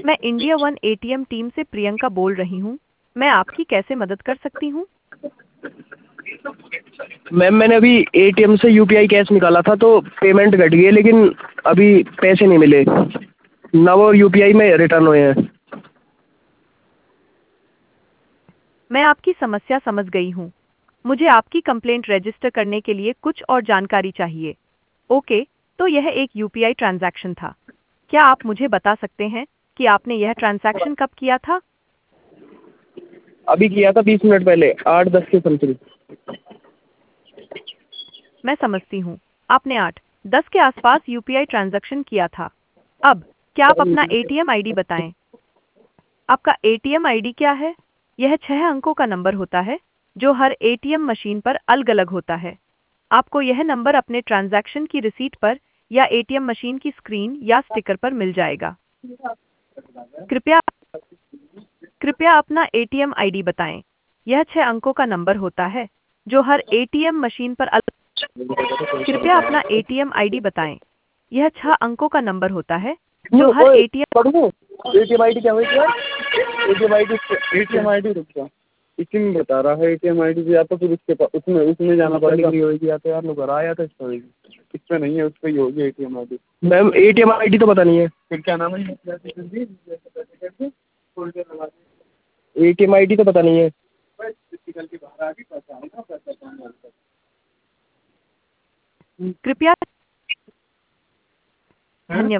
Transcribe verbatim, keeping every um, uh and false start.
मैं India one ATM team से प्रियंका बोल रही हूँ। मैं आपकी कैसे मदद कर सकती हूँ? मैम मैंने अभी एटीएम से यूपीआई कैश निकाला था तो पेमेंट कट गई है, लेकिन अभी पैसे नहीं मिले ना, वो यूपीआई में रिटर्न हुए हैं। मैं आपकी समस्या समझ गई हूँ। मुझे आपकी कंप्लेंट रजिस्टर करने के लिए कुछ और जानकारी चाहिए। ओके, तो यह एक यूपीआई ट्रांजैक्शन था। क्या आप मुझे बता सकते हैं कि आपने यह ट्रांजैक्शन कब किया था? अभी किया था बीस मिनट पहले, आठ दस के समथिंग। मैं समझती हूँ। आपने आठ दस के आसपास यूपीआई ट्रांजैक्शन किया था। अब क्या आप अपना एटीएम आईडी बताएं? आपका एटीएम आईडी क्या है? यह छह अंकों का नंबर होता है जो हर एटीएम मशीन पर अलग-अलग होता है। आपको यह नंबर अपने ट्रांजैक्शन की रिसीट पर या एटीएम मशीन की स्क्रीन या स्टिकर पर मिल जाएगा। कृपया कृपया अपना एटीएम आईडी बताएं। यह छह अंकों का नंबर होता है जो हर एटीएम मशीन पर अलग कृपया अपना एटीएम आईडी बताएं। यह छह अंकों का नंबर होता है जो हर एटीएम एटीएम आई डी क्या हुई यार? ATM I D ATM I D रुक जा, इसी में बता रहा है एटीएम आई डी, या तो फिर उसके पास उसमें उसमें जाना पड़ेगा। नहीं होगी या तो यार लोग आया था इसमें होगी, इसमें नहीं है, उस पर ही होगी ATM I D. Ma'am ATM I D तो पता नहीं है। फिर क्या नाम है? एटीएम आई डी तो पता नहीं है।